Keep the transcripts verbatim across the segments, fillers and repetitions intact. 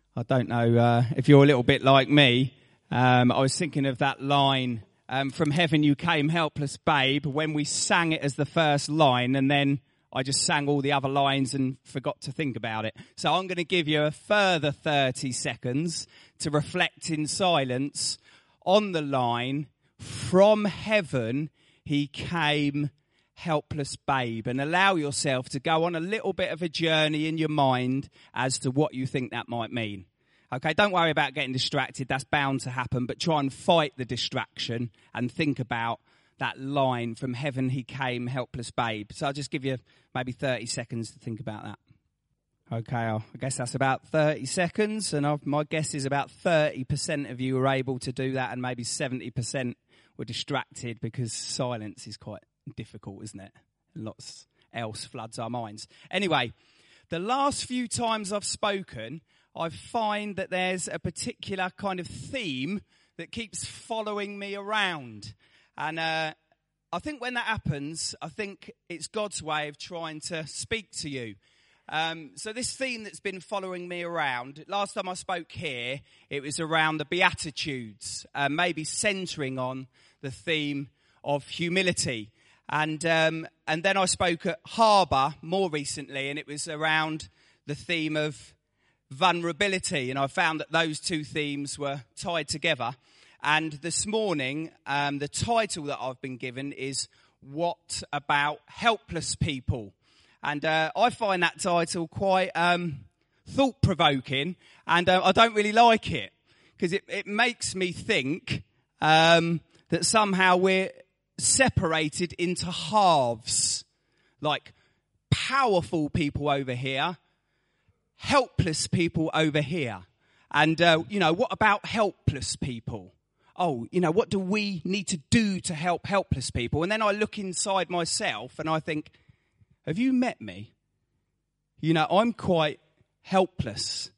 I don't know uh, if you're a little bit like me. Um, I was thinking of that line, um, "From heaven you came, helpless babe," when we sang it as the first line, and then I just sang all the other lines and forgot to think about it. So I'm going to give you a further thirty seconds to reflect in silence on the line, "From heaven he came, helpless babe," and allow yourself to go on a little bit of a journey in your mind as to what you think that might mean. Okay, don't worry about getting distracted. That's bound to happen, but try and fight the distraction and think about that line, "From heaven he came, helpless babe." So I'll just give you maybe thirty seconds to think about that. Okay, I guess that's about thirty seconds, and I've, my guess is about thirty percent of you were able to do that, and maybe seventy percent were distracted because silence is quite difficult, isn't it? Lots else floods our minds. Anyway, the last few times I've spoken, I find that there's a particular kind of theme that keeps following me around. And uh, I think when that happens, I think it's God's way of trying to speak to you. Um, so this theme that's been following me around, last time I spoke here, it was around the Beatitudes, uh, maybe centering on the theme of humility. And um, and then I spoke at Harbour more recently, and it was around the theme of vulnerability. And I found that those two themes were tied together. And this morning, um, the title that I've been given is "What About Helpless People?" And uh, I find that title quite um, thought-provoking, and uh, I don't really like it, because it, it makes me think um, that somehow we're separated into halves, like powerful people over here, helpless people over here. And, uh, you know, what about helpless people? Oh, you know, what do we need to do to help helpless people? And then I look inside myself and I think, have you met me? You know, I'm quite helpless.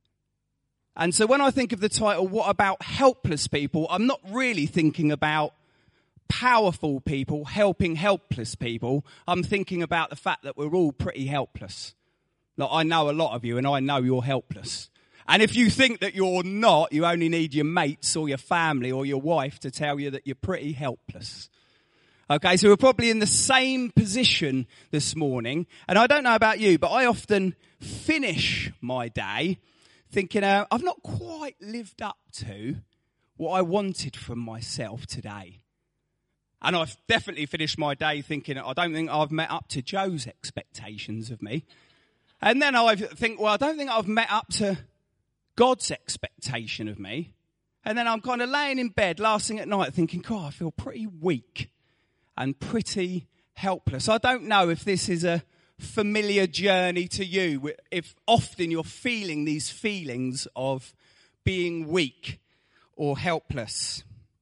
And so when I think of the title, "What About Helpless People?" I'm not really thinking about powerful people helping helpless people. I'm thinking about the fact that we're all pretty helpless. Like, I know a lot of you, and I know you're helpless. And if you think that you're not, you only need your mates or your family or your wife to tell you that you're pretty helpless. Okay, so we're probably in the same position this morning. And I don't know about you, but I often finish my day thinking, uh, I've not quite lived up to what I wanted from myself today. And I've definitely finished my day thinking, I don't think I've met up to Joe's expectations of me. And then I think, well, I don't think I've met up to God's expectation of me. And then I'm kind of laying in bed last thing at night thinking, God, I feel pretty weak and pretty helpless. I don't know if this is a familiar journey to you, if often you're feeling these feelings of being weak or helpless.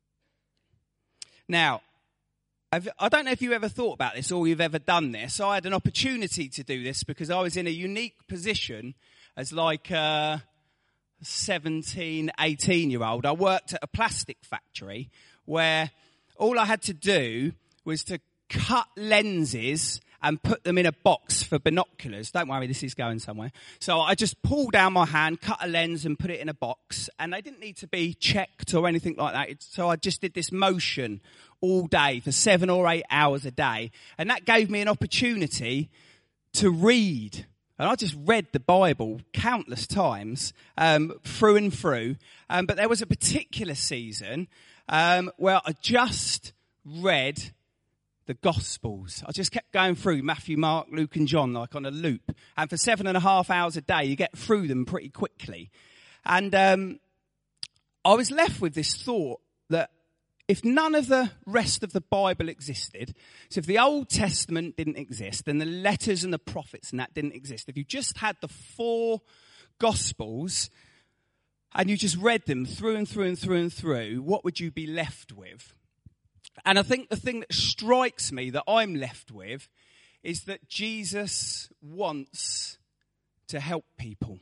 Now, I've, I don't know if you ever thought about this or you've ever done this. I had an opportunity to do this because I was in a unique position as like a seventeen, eighteen year old. I worked at a plastic factory where all I had to do was to cut lenses and put them in a box for binoculars. Don't worry, this is going somewhere. So I just pulled down my hand, cut a lens and put it in a box. And they didn't need to be checked or anything like that. So I just did this motion all day for seven or eight hours a day. And that gave me an opportunity to read. And I just read the Bible countless times, um, through and through. Um, but there was a particular season um, where I just read the Gospels. I just kept going through Matthew, Mark, Luke and John like on a loop. And for seven and a half hours a day, you get through them pretty quickly. And um, I was left with this thought that if none of the rest of the Bible existed, so if the Old Testament didn't exist, and the letters and the prophets and that didn't exist, if you just had the four Gospels and you just read them through and through and through and through, what would you be left with? And I think the thing that strikes me that I'm left with is that Jesus wants to help people.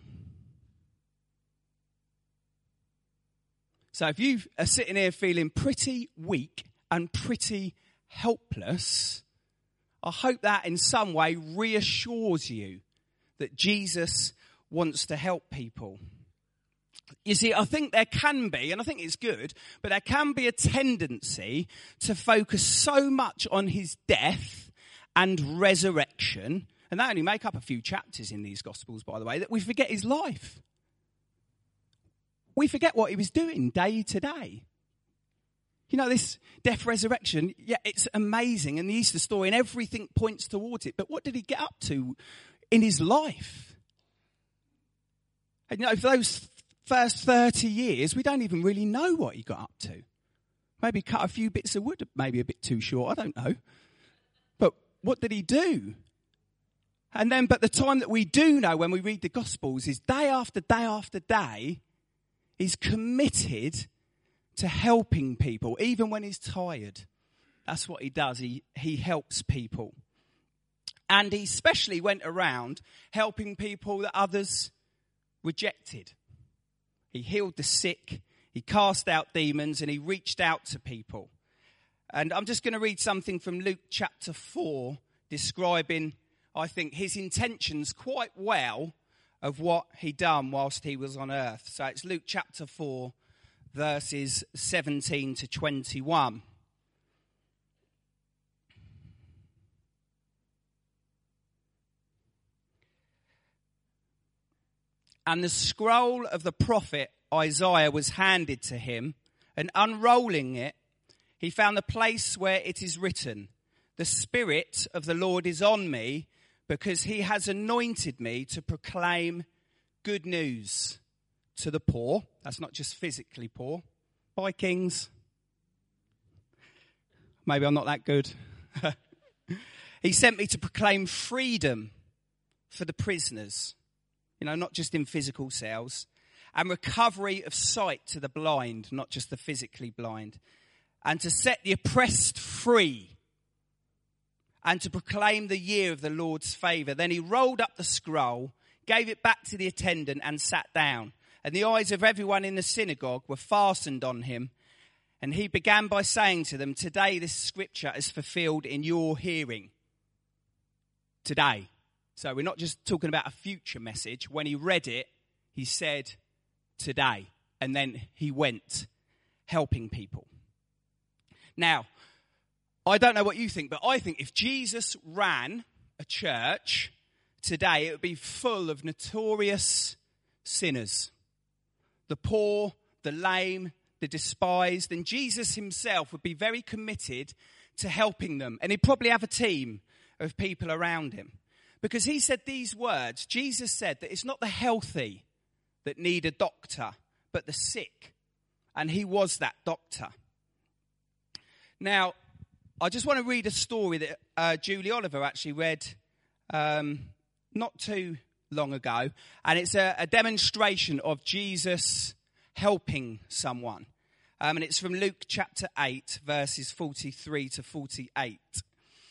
So if you are sitting here feeling pretty weak and pretty helpless, I hope that in some way reassures you that Jesus wants to help people. You see, I think there can be, and I think it's good, but there can be a tendency to focus so much on his death and resurrection, and they only make up a few chapters in these Gospels, by the way, that we forget his life. We forget what he was doing day to day. You know, this death, resurrection, yeah, it's amazing, and the Easter story, and everything points towards it, but what did he get up to in his life? And, you know, for those first thirty years, we don't even really know what he got up to. Maybe cut a few bits of wood, maybe a bit too short, I don't know. But what did he do? And then, but the time that we do know when we read the Gospels is day after day after day, he's committed to helping people, even when he's tired. That's what he does. He, he helps people. And he especially went around helping people that others rejected. He healed the sick, he cast out demons, and he reached out to people. And I'm just going to read something from Luke chapter four, describing, I think, his intentions quite well of what he done whilst he was on earth. So it's Luke chapter four, verses seventeen to twenty-one. And the scroll of the prophet Isaiah was handed to him, and unrolling it, he found the place where it is written, "The Spirit of the Lord is on me, because he has anointed me to proclaim good news to the poor." That's not just physically poor. Bye, kings. Maybe I'm not that good. He sent me to proclaim freedom for the prisoners. You know, not just in physical cells. And recovery of sight to the blind, not just the physically blind. And to set the oppressed free. And to proclaim the year of the Lord's favour. Then he rolled up the scroll, gave it back to the attendant, and sat down. And the eyes of everyone in the synagogue were fastened on him. And he began by saying to them, "Today this scripture is fulfilled in your hearing." Today. So we're not just talking about a future message. When he read it, he said, "Today." And then he went helping people. Now, I don't know what you think, but I think if Jesus ran a church today, it would be full of notorious sinners. The poor, the lame, the despised. And Jesus himself would be very committed to helping them. And he'd probably have a team of people around him. Because he said these words. Jesus said that it's not the healthy that need a doctor, but the sick. And he was that doctor. Now, I just want to read a story that uh, Julie Oliver actually read um, not too long ago. And it's a, a demonstration of Jesus helping someone. Um, and it's from Luke chapter eight, verses forty-three to forty-eight.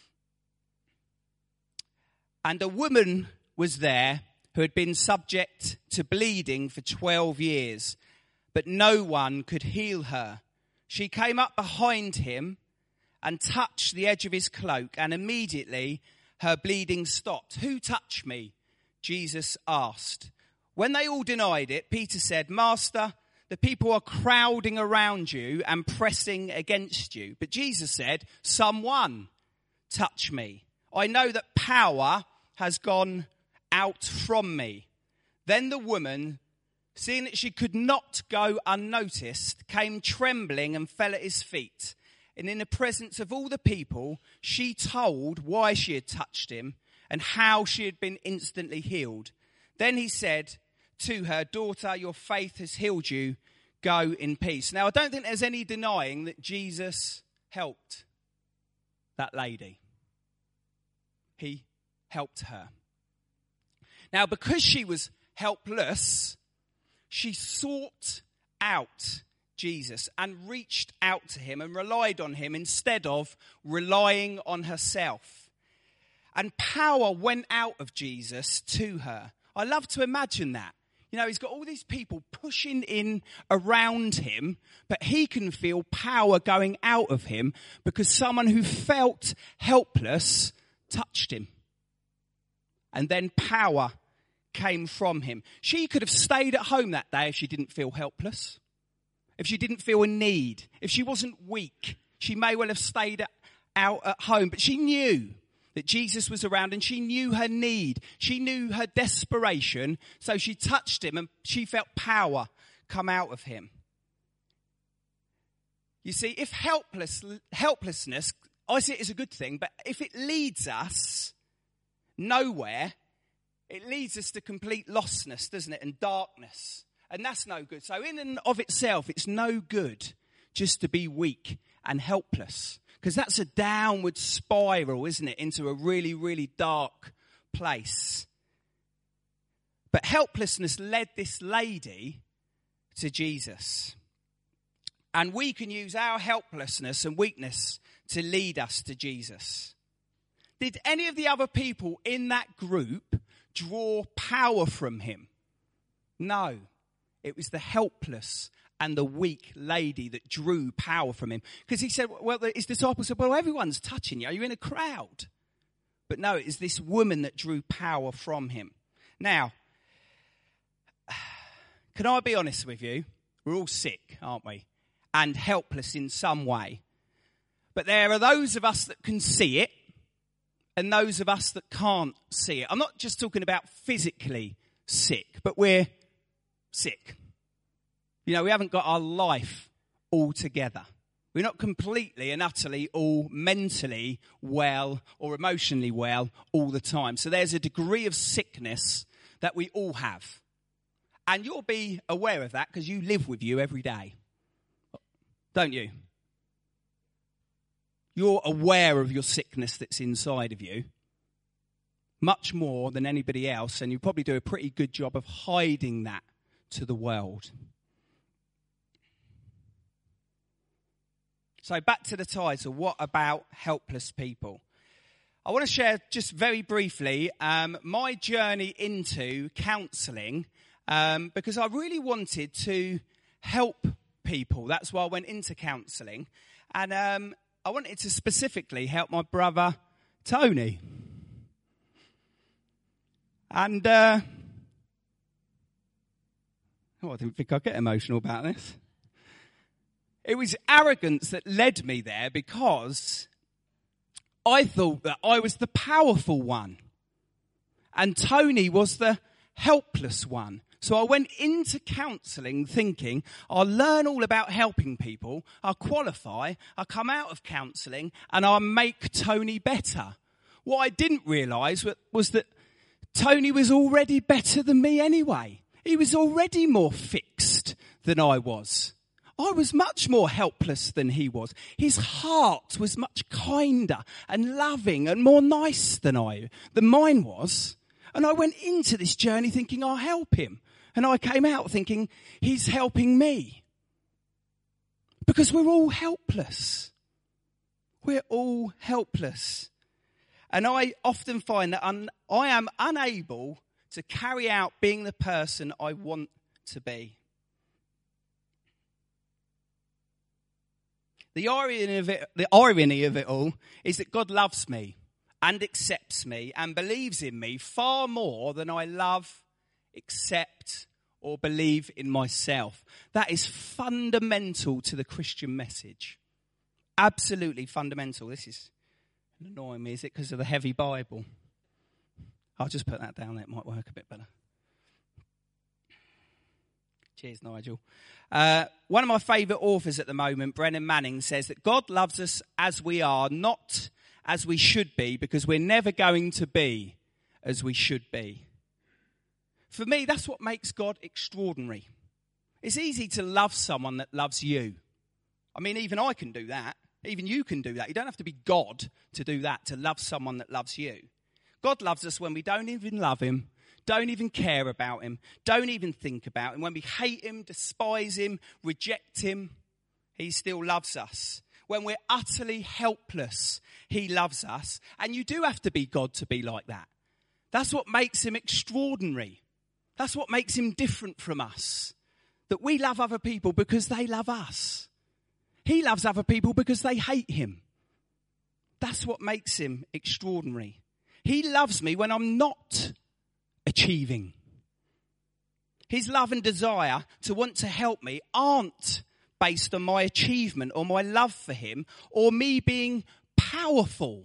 And a woman was there who had been subject to bleeding for twelve years, but no one could heal her. She came up behind him and touched the edge of his cloak, and immediately her bleeding stopped. "Who touched me?" Jesus asked. When they all denied it, Peter said, "Master, the people are crowding around you and pressing against you." But Jesus said, "Someone touched me. I know that power has gone out from me." Then the woman, seeing that she could not go unnoticed, came trembling and fell at his feet. And in the presence of all the people, she told why she had touched him and how she had been instantly healed. Then he said to her, "Daughter, your faith has healed you. Go in peace." Now, I don't think there's any denying that Jesus helped that lady. He helped her. Now, because she was helpless, she sought out Jesus and reached out to him and relied on him instead of relying on herself. And power went out of Jesus to her. I love to imagine that. You know, he's got all these people pushing in around him, but he can feel power going out of him because someone who felt helpless touched him. And then power came from him. She could have stayed at home that day if she didn't feel helpless, if she didn't feel a need, if she wasn't weak. She may well have stayed out at home, but she knew that Jesus was around and she knew her need. She knew her desperation, so she touched him and she felt power come out of him. You see, if helpless, helplessness, I see it as a good thing, but if it leads us nowhere, it leads us to complete lostness, doesn't it, and darkness. And that's no good. So in and of itself, it's no good just to be weak and helpless, because that's a downward spiral, isn't it, into a really, really dark place. But helplessness led this lady to Jesus. And we can use our helplessness and weakness to lead us to Jesus. Did any of the other people in that group draw power from him? No. It was the helpless and the weak lady that drew power from him. Because he said, well, his disciples said, well, everyone's touching you. You're in a crowd. But no, it is this woman that drew power from him. Now, can I be honest with you? We're all sick, aren't we? And helpless in some way. But there are those of us that can see it and those of us that can't see it. I'm not just talking about physically sick, but we're sick. You know, we haven't got our life all together. We're not completely and utterly all mentally well or emotionally well all the time. So there's a degree of sickness that we all have. And you'll be aware of that because you live with you every day. Don't you? You're aware of your sickness that's inside of you much more than anybody else, and you probably do a pretty good job of hiding that to the world. So back to the title, what about helpless people? I want to share just very briefly um, my journey into counselling um, because I really wanted to help people. That's why I went into counselling. And um, I wanted to specifically help my brother, Tony. And, uh, oh, I didn't think I'd get emotional about this. It was arrogance that led me there because I thought that I was the powerful one. And Tony was the helpless one. So I went into counselling thinking I'll learn all about helping people, I'll qualify, I'll come out of counselling and I'll make Tony better. What I didn't realise was that Tony was already better than me anyway. He was already more fixed than I was. I was much more helpless than he was. His heart was much kinder and loving and more nice than I, than mine was. And I went into this journey thinking I'll help him. And I came out thinking he's helping me. Because we're all helpless. We're all helpless. And I often find that un- I am unable to carry out being the person I want to be. The irony of it, the irony of it all is that God loves me and accepts me and believes in me far more than I love, accept, or believe in myself. That is fundamental to the Christian message. Absolutely fundamental. This is annoying me, is it because of the heavy Bible? I'll just put that down there, it might work a bit better. Cheers, Nigel. Uh, one of my favourite authors at the moment, Brennan Manning, says that God loves us as we are, not as we should be, because we're never going to be as we should be. For me, that's what makes God extraordinary. It's easy to love someone that loves you. I mean, even I can do that. Even you can do that. You don't have to be God to do that, to love someone that loves you. God loves us when we don't even love him, don't even care about him, don't even think about him. When we hate him, despise him, reject him, he still loves us. When we're utterly helpless, he loves us. And you do have to be God to be like that. That's what makes him extraordinary. That's what makes him different from us. That we love other people because they love us. He loves other people because they hate him. That's what makes him extraordinary. He loves me when I'm not achieving. his love and desire to want to help me aren't based on my achievement or my love for him or me being powerful.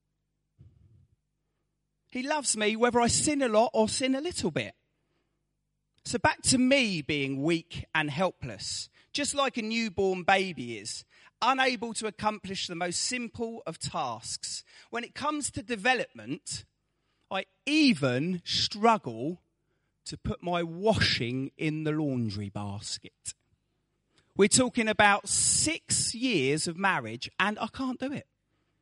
He loves me whether I sin a lot or sin a little bit. So back to me being weak and helpless, just like a newborn baby is, unable to accomplish the most simple of tasks. When it comes to development, I even struggle to put my washing in the laundry basket. We're talking about six years of marriage and I can't do it.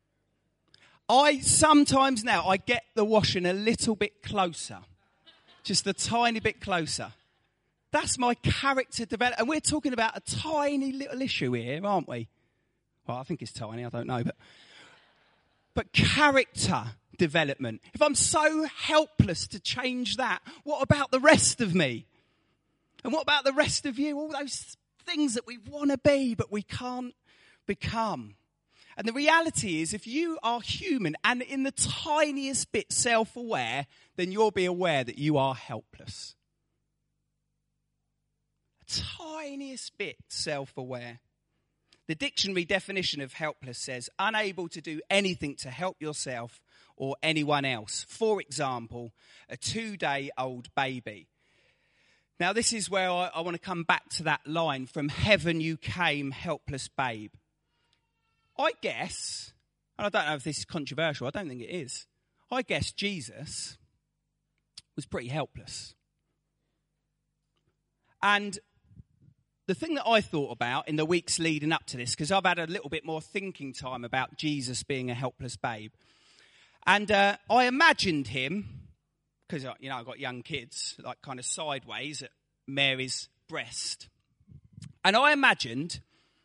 I sometimes now, I get the washing a little bit closer. Just a tiny bit closer. That's my character development. And we're talking about a tiny little issue here, aren't we? Well, I think it's tiny, I don't know. But, but character development. If I'm so helpless to change that, what about the rest of me? And what about the rest of you? All those things that we want to be, but we can't become. And the reality is, if you are human and in the tiniest bit self-aware, then you'll be aware that you are helpless. The tiniest bit self-aware. The dictionary definition of helpless says, unable to do anything to help yourself or anyone else. For example, a two-day-old baby. Now, this is where I, I want to come back to that line, from heaven you came, helpless babe. I guess, and I don't know if this is controversial, I don't think it is, I guess Jesus was pretty helpless. And the thing that I thought about in the weeks leading up to this, because I've had a little bit more thinking time about Jesus being a helpless babe, and uh, I imagined him, because, you know, I've got young kids, like kind of sideways at Mary's breast. And I imagined,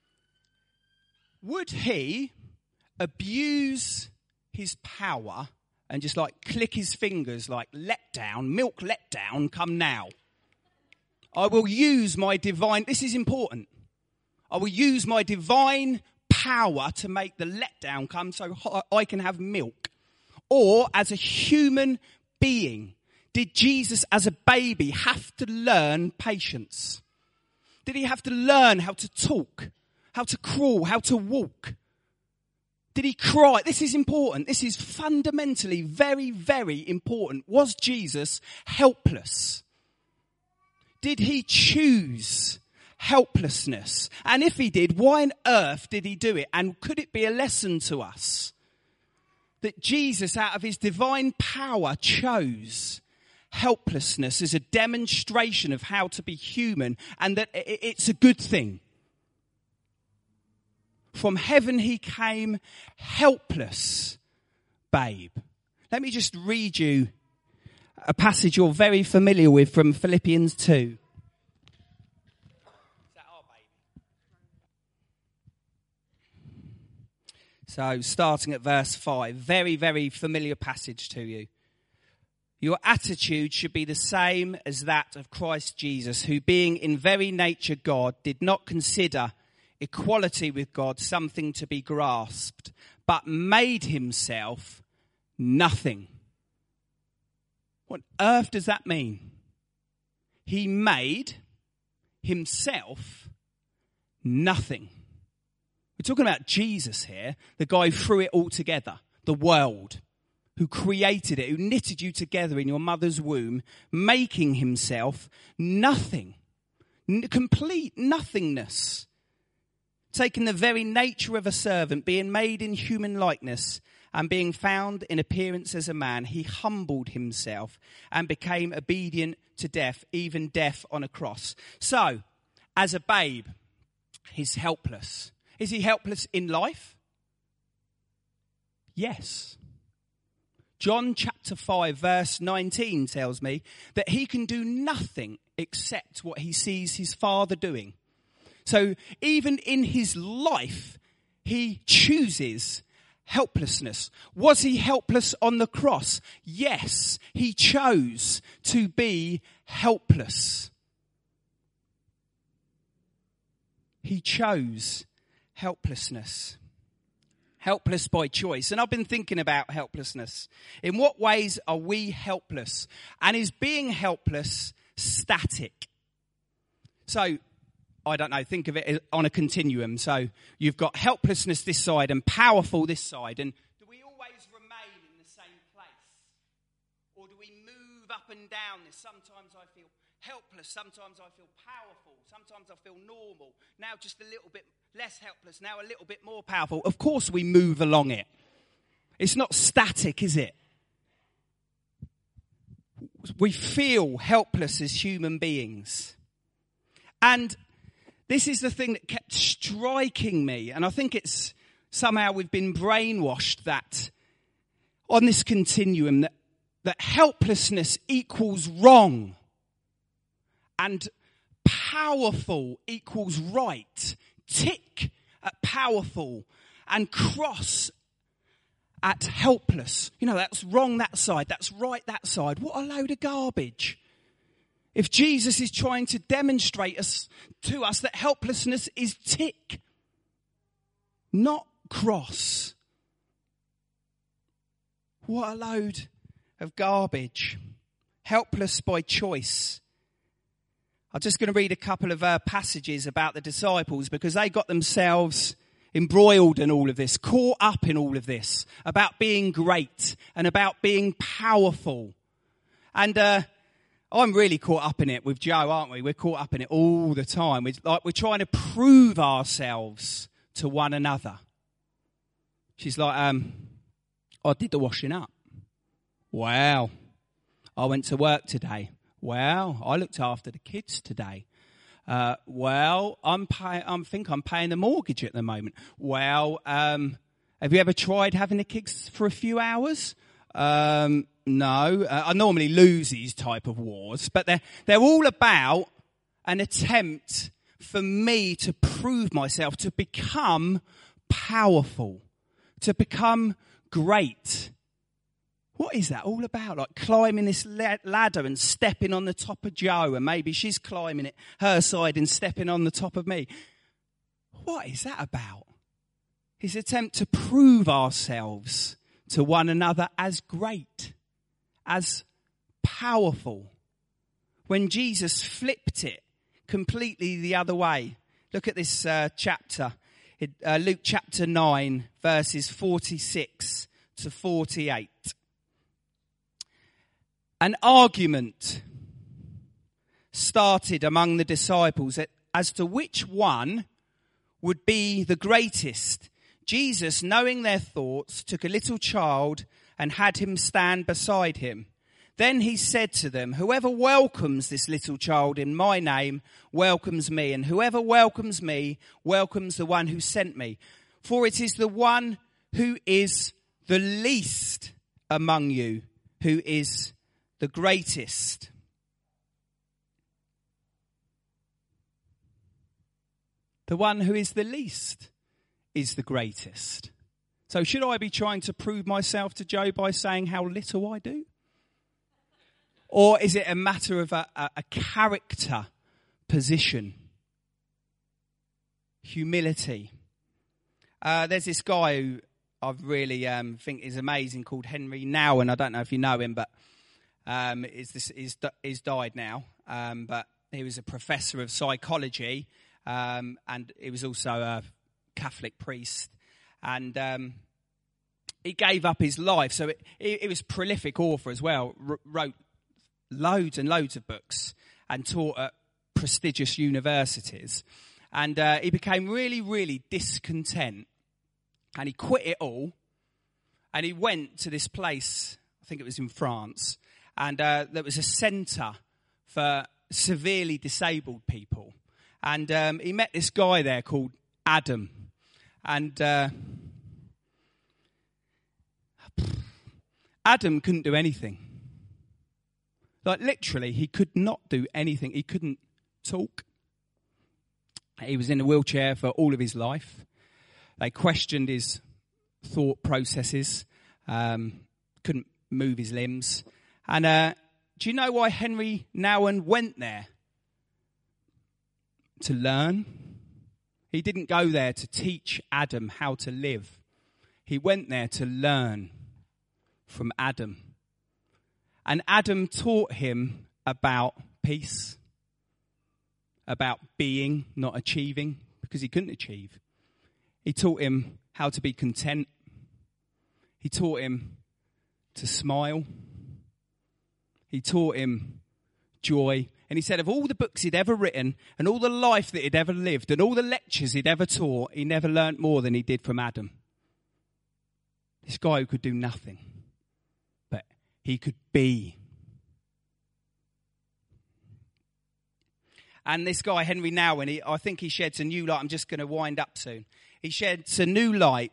would he abuse his power and just like click his fingers like let down, milk let down, come now. I will use my divine, this is important. I will use my divine power to make the letdown come so I can have milk. Or as a human being, did Jesus as a baby have to learn patience? Did he have to learn how to talk, how to crawl, how to walk? Did he cry? This is important. This is fundamentally very, very important. Was Jesus helpless? Did he choose helplessness? And if he did, why on earth did he do it? And could it be a lesson to us that Jesus, out of his divine power, chose helplessness as a demonstration of how to be human, and that it's a good thing? From heaven he came, helpless babe. Let me just read you a passage you're very familiar with from Philippians two. Is that our baby? So, starting at verse five, very, very familiar passage to you. Your attitude should be the same as that of Christ Jesus, who being in very nature God, did not consider equality with God something to be grasped, but made himself nothing. What on earth does that mean? He made himself nothing. We're talking about Jesus here, the guy who threw it all together, the world, who created it, who knitted you together in your mother's womb, making himself nothing, N- complete nothingness. Taking the very nature of a servant, being made in human likeness, and being found in appearance as a man, he humbled himself and became obedient to death, even death on a cross. So, as a babe, he's helpless. Is he helpless in life? Yes. John chapter five verse nineteen tells me that he can do nothing except what he sees his Father doing. So even in his life, he chooses helplessness. Was he helpless on the cross? Yes, he chose to be helpless. He chose helplessness. Helpless by choice. And I've been thinking about helplessness. In what ways are we helpless? And is being helpless static. So, I don't know, think of it on a continuum. So, you've got helplessness this side and powerful this side. And do we always remain in the same place? Or do we move up and down this? Sometimes I feel helpless, sometimes I feel powerful, sometimes I feel normal. Now just a little bit less helpless, now a little bit more powerful. Of course we move along it. It's not static, is it? We feel helpless as human beings. And this is the thing that kept striking me. And I think it's somehow we've been brainwashed that on this continuum that, that helplessness equals wrong. And powerful equals right. Tick at powerful and cross at helpless. You know, that's wrong that side, that's right that side. What a load of garbage. If Jesus is trying to demonstrate us to us that helplessness is tick, not cross. What a load of garbage. Helpless by choice. I'm just going to read a couple of uh, passages about the disciples because they got themselves embroiled in all of this, caught up in all of this, about being great and about being powerful. And uh, I'm really caught up in it with Joe, aren't we? We're caught up in it all the time. We're, like, we're trying to prove ourselves to one another. She's like, um, I did the washing up. Wow. I went to work today. Well, I looked after the kids today. Uh, well, I'm pay- I think I'm paying the mortgage at the moment. Well, um, have you ever tried having the kids for a few hours? Um, no. Uh, I normally lose these type of wars, but they're, they're all about an attempt for me to prove myself, to become powerful, to become great. What is that all about? Like climbing this ladder and stepping on the top of Joe, and maybe she's climbing it her side and stepping on the top of me. What is that about? His attempt to prove ourselves to one another as great, as powerful. When Jesus flipped it completely the other way. Look at this uh, chapter, it, uh, Luke chapter nine, verses forty-six to forty-eight. An argument started among the disciples as to which one would be the greatest. Jesus, knowing their thoughts, took a little child and had him stand beside him. Then he said to them, whoever welcomes this little child in my name welcomes me, and whoever welcomes me welcomes the one who sent me. For it is the one who is the least among you who is the greatest. The one who is the least is the greatest. So should I be trying to prove myself to Joe by saying how little I do? Or is it a matter of a, a, a character position? Humility. Uh, there's this guy who I really um, think is amazing called Henry Nouwen. I don't know if you know him, but Um, is this is is died now, um, but he was a professor of psychology, um, and he was also a Catholic priest, and um, he gave up his life. So it, he, he was a prolific author as well, R- wrote loads and loads of books, and taught at prestigious universities. And uh, he became really, really discontent, and he quit it all, and he went to this place. I think it was in France. And uh, there was a centre for severely disabled people. And um, he met this guy there called Adam. And uh, Adam couldn't do anything. Like literally, he could not do anything. He couldn't talk. He was in a wheelchair for all of his life. They questioned his thought processes. Um, couldn't move his limbs. And uh, do you know why Henry Nouwen went there? To learn. He didn't go there to teach Adam how to live. He went there to learn from Adam. And Adam taught him about peace, about being, not achieving, because he couldn't achieve. He taught him how to be content. He taught him to smile. He taught him joy. And he said of all the books he'd ever written and all the life that he'd ever lived and all the lectures he'd ever taught, he never learnt more than he did from Adam. This guy who could do nothing, but he could be. And this guy, Henry Nouwen, he, I think he sheds a new light. I'm just going to wind up soon. He sheds a new light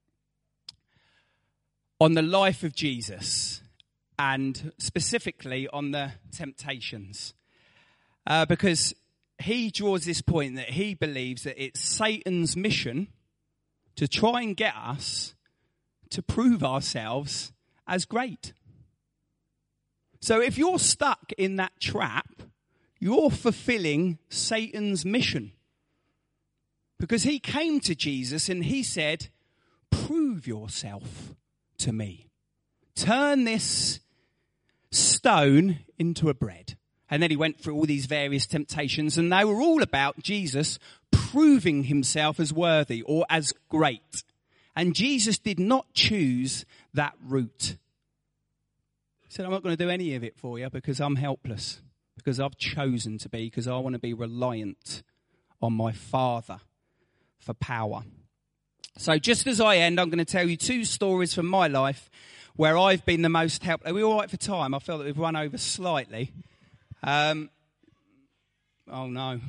on the life of Jesus and specifically on the temptations. Uh, because he draws this point that he believes that it's Satan's mission to try and get us to prove ourselves as great. So if you're stuck in that trap, you're fulfilling Satan's mission. Because he came to Jesus and he said, prove yourself to me. Turn this stone into a bread. And then he went through all these various temptations and they were all about Jesus proving himself as worthy or as great. And Jesus did not choose that route. He said, I'm not going to do any of it for you because I'm helpless. Because I've chosen to be, because I want to be reliant on my Father for power. So just as I end, I'm going to tell you two stories from my life where I've been the most helpless. Are we all right for time? I feel that we've run over slightly. Um, oh no.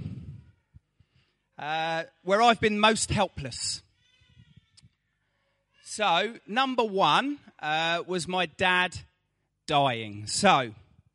Uh, where I've been most helpless. So, number one uh, was my dad dying. So,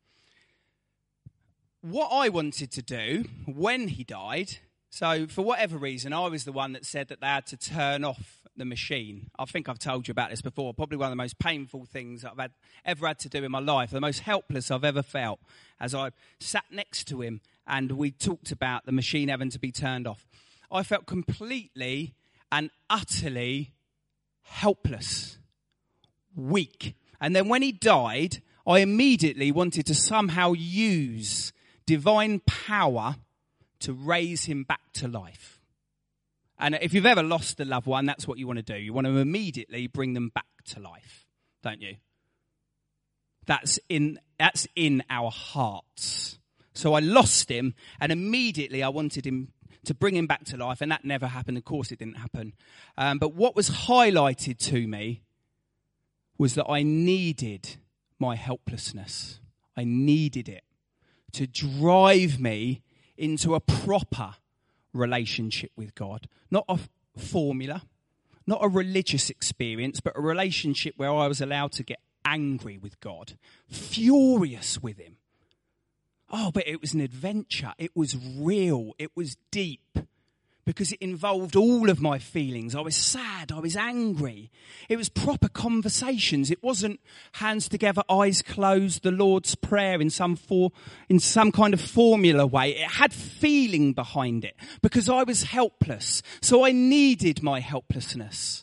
what I wanted to do when he died, so for whatever reason, I was the one that said that they had to turn off the machine. I think I've told you about this before. Probably one of the most painful things I've had, ever had to do in my life. The most helpless I've ever felt as I sat next to him and we talked about the machine having to be turned off. I felt completely and utterly helpless, weak. And then when he died, I immediately wanted to somehow use divine power to raise him back to life. And if you've ever lost a loved one, that's what you want to do. You want to immediately bring them back to life, don't you? That's in, that's in our hearts. So I lost him, and immediately I wanted him to bring him back to life, and that never happened. Of course it didn't happen. Um, but what was highlighted to me was that I needed my helplessness. I needed it to drive me into a proper relationship with God. Not a formula, not a religious experience, but a relationship where I was allowed to get angry with God, furious with him. Oh, but it was an adventure. It was real. It was deep because it involved all of my feelings. I was sad. I was angry. It was proper conversations. It wasn't hands together, eyes closed, the Lord's Prayer in some for, in some kind of formula way. It had feeling behind it because I was helpless. So I needed my helplessness.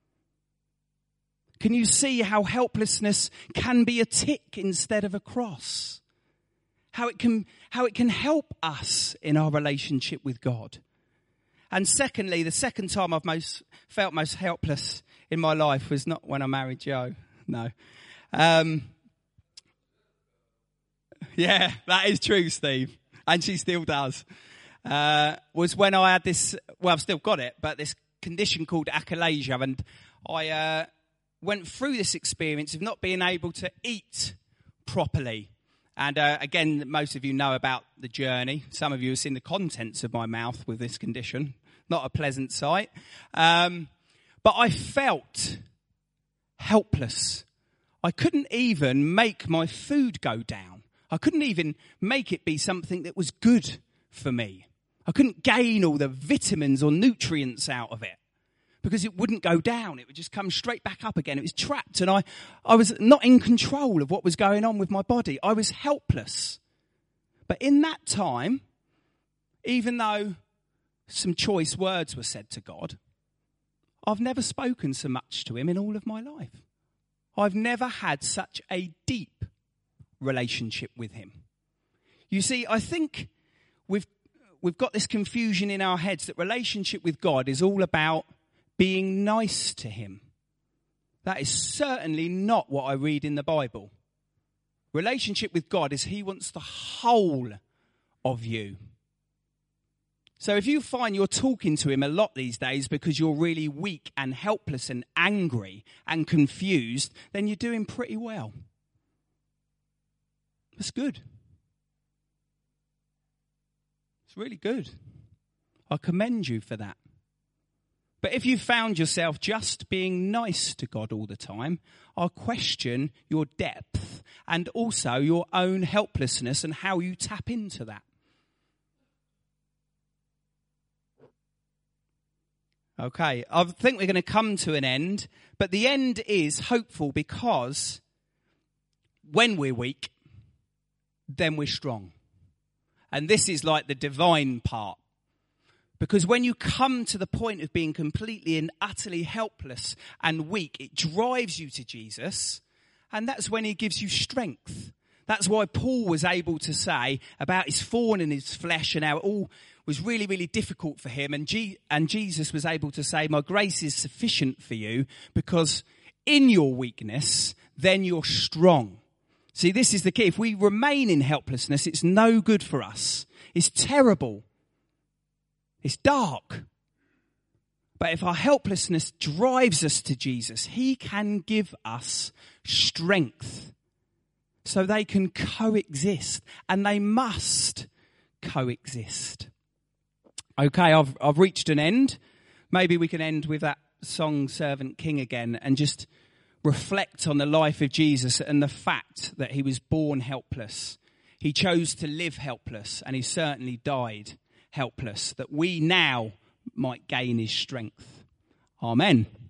Can you see how helplessness can be a tick instead of a cross? How it can, how it can help us in our relationship with God. And secondly, the second time I've most felt most helpless in my life was not when I married Joe. No. Um, yeah, that is true, Steve. And she still does. Uh, was when I had this, well, I've still got it, but this condition called achalasia. And I uh, went through this experience of not being able to eat properly. And uh, again, most of you know about the journey. Some of you have seen the contents of my mouth with this condition. Not a pleasant sight. Um, but I felt helpless. I couldn't even make my food go down. I couldn't even make it be something that was good for me. I couldn't gain all the vitamins or nutrients out of it because it wouldn't go down. It would just come straight back up again. It was trapped, and I, I was not in control of what was going on with my body. I was helpless. But in that time, even though some choice words were said to God, I've never spoken so much to him in all of my life. I've never had such a deep relationship with him. You see, I think we've we've got this confusion in our heads that relationship with God is all about being nice to him. That is certainly not what I read in the Bible. Relationship with God is he wants the whole of you. So if you find you're talking to him a lot these days because you're really weak and helpless and angry and confused, then you're doing pretty well. That's good. It's really good. I commend you for that. But if you found yourself just being nice to God all the time, I'll question your depth and also your own helplessness and how you tap into that. Okay, I think we're going to come to an end, but the end is hopeful because when we're weak, then we're strong. And this is like the divine part. Because when you come to the point of being completely and utterly helpless and weak, it drives you to Jesus, and that's when he gives you strength. That's why Paul was able to say about his thorn in his flesh and how it all was really, really difficult for him. And, G- and Jesus was able to say, my grace is sufficient for you because in your weakness, then you're strong. See, this is the key. If we remain in helplessness, it's no good for us. It's terrible. It's dark. But if our helplessness drives us to Jesus, he can give us strength so they can coexist, and they must coexist. Okay, I've I've reached an end. Maybe we can end with that song Servant King again and just reflect on the life of Jesus and the fact that he was born helpless. He chose to live helpless, and he certainly died helpless, that we now might gain his strength. Amen.